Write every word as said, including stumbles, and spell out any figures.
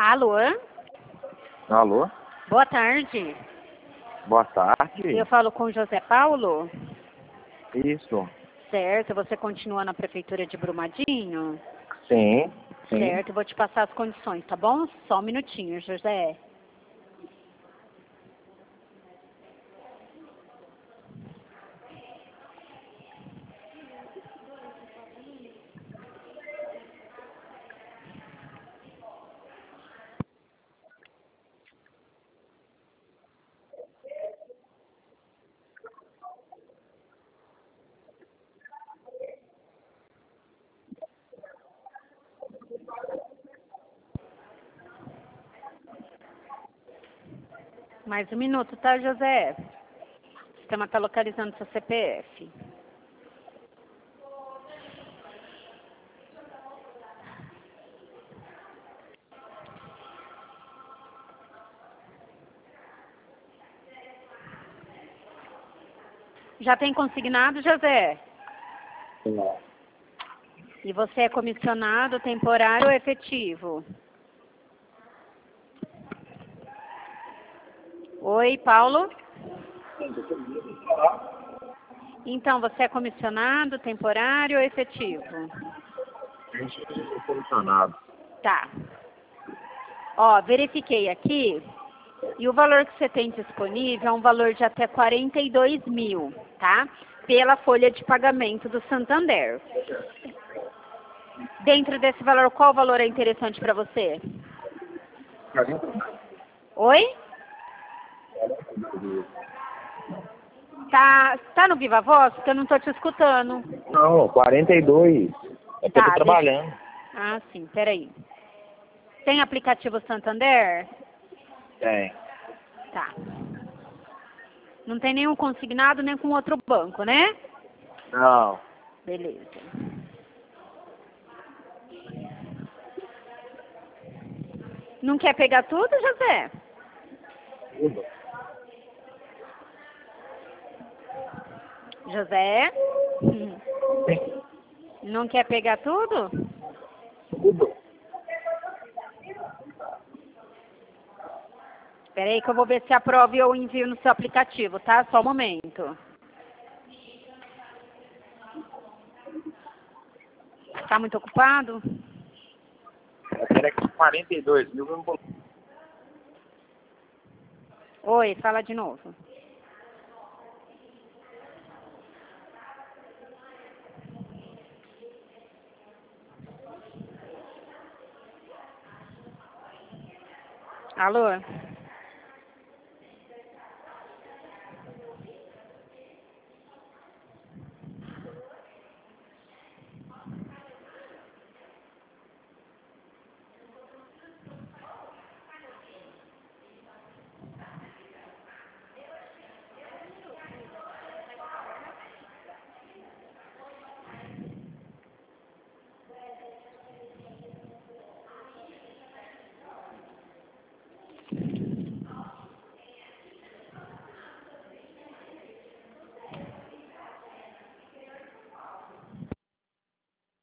Alô? Alô? Boa tarde. Boa tarde. Eu falo com o José Paulo? Isso. Certo, você continua na prefeitura de Brumadinho? Sim, sim. Certo, eu vou te passar as condições, tá bom? Só um minutinho, José. Mais um minuto, tá, José? O sistema está localizando seu C P F. Já tem consignado, José? Não. E você é comissionado, temporário ou efetivo? Oi, Paulo? Então, você é comissionado, temporário ou efetivo? Comissionado. Tá. Ó, verifiquei aqui e o valor que você tem disponível é um valor de até quarenta e dois mil, tá? Pela folha de pagamento do Santander. Dentro desse valor, qual valor é interessante para você? Oi? Tá, tá no Viva Voz? Porque eu não tô te escutando. Não, quarenta e dois. É que eu Tá, tô trabalhando. deixa... Ah, sim, peraí. Tem aplicativo Santander? Tem. Tá. Não tem nenhum consignado nem com outro banco, né? Não. Beleza. Não quer pegar tudo, José? Tudo. José? Não quer pegar tudo? Tudo. Espera aí que eu vou ver se aprova e eu envio no seu aplicativo, tá? Só um momento. Tá muito ocupado? Era quarenta e dois mil. Eu não vou... Oi, fala de novo. Alô?